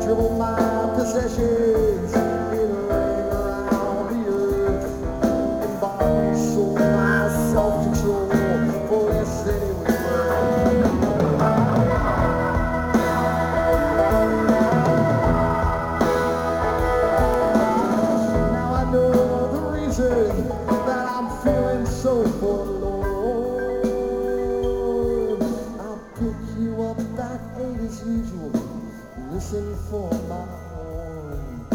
dribble my possessions in a ring around the earth, and bought and sold my self-control for less than it was worth. Now I know the reason that I'm feeling so forlorn. I'll pick you up at 8 as usual. Listen for my horn.